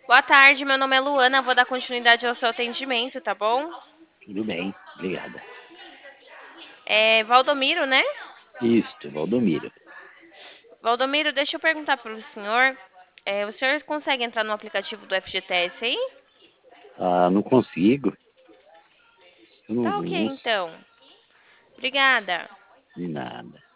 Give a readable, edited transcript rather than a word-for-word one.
Boa tarde, meu nome é Luana, vou dar continuidade ao seu atendimento, tá bom? Tudo bem, obrigada. É Valdomiro, né? Isto, Valdomiro. Valdomiro, deixa eu perguntar para o senhor. O senhor consegue entrar no aplicativo do FGTS aí? Ah, não consigo. Eu não, Tá ok, não então. Obrigada. sei nada.